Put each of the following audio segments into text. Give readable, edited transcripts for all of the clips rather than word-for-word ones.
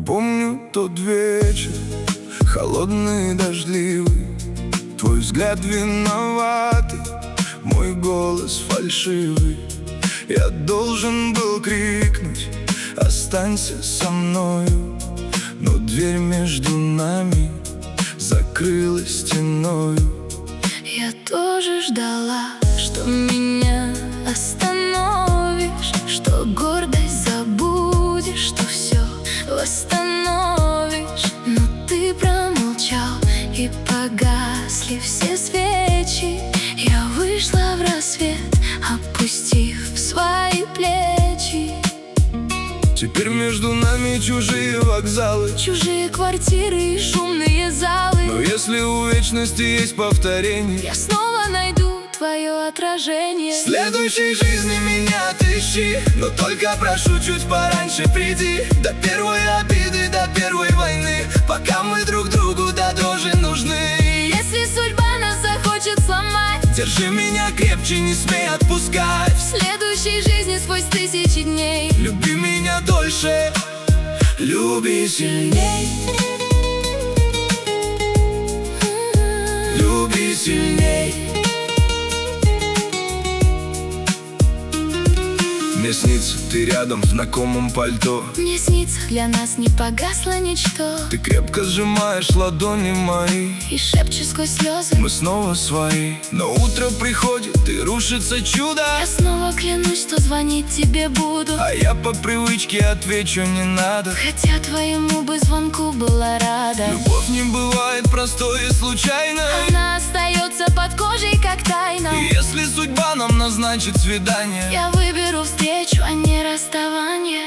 помню тот вечер, холодный и дождливый. Твой взгляд виноватый, мой голос фальшивый. Я должен был крикнуть: останься со мною, но дверь между нами закрылась стеною. Я тоже ждала, что меня остановишь, что гордость забудешь, что все восстановишь. Но ты промолчал, и погасли все свечи. Я вышла в рассвет, опустив свои плечи. Теперь между нами чужие вокзалы, Чужие квартиры и шумные залы. но если у вечности есть повторение, Я снова найду твое отражение. в следующей жизни меня отыщи, но только прошу, чуть пораньше приди. До первой обиды, до первой войны, пока мы друг другу до дрожи нужны. Если судьба нас захочет сломать, Держи меня крепче, не смей отпускать. в следующей жизни сквозь тысячи дней Люби меня дольше, люби сильней. Люби сильней. Мне снится, ты рядом в знакомом пальто. Мне снится, для нас не погасло ничто. Ты крепко сжимаешь ладони мои, И шепчешь сквозь слезы: мы снова свои. Но утро приходит, и рушится чудо. я снова клянусь, что звонить тебе буду. А я по привычке отвечу: не надо. Хотя твоему бы звонку была рада. Любовь не бывает простой и случайной. Она остается под кожей, как тайна. И если судьба нам назначит свидание, Я выберу встречу, а не расставание.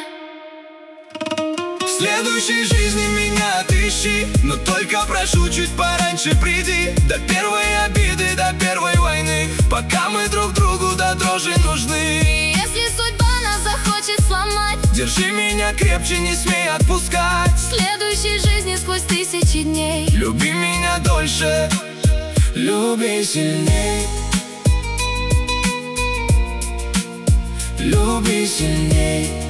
в следующей жизни меня отыщи, но только прошу, чуть пораньше приди. До первой обиды, до первой войны, пока мы друг другу до дрожи нужны. Если судьба нас захочет сломать, Держи меня крепче, не смей отпускать. в следующей жизни сквозь тысячи дней Люби меня дольше, люби сильней. Люби сильней.